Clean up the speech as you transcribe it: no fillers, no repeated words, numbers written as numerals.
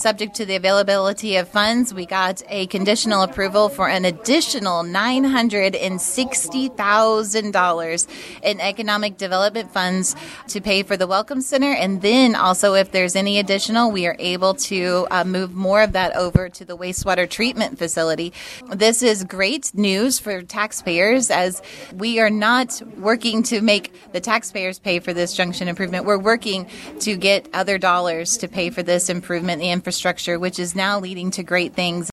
subject to the availability of funds, we got a conditional approval for an additional $960,000 in economic development funds to pay for the Welcome Center. And then also, if there's any additional, we are able to move more of that over to the wastewater treatment facility. This is great news for taxpayers, as we are not working to make the taxpayers pay for this junction improvement. We're working to get other dollars to pay for this improvement in the infrastructure, which is now leading to great things.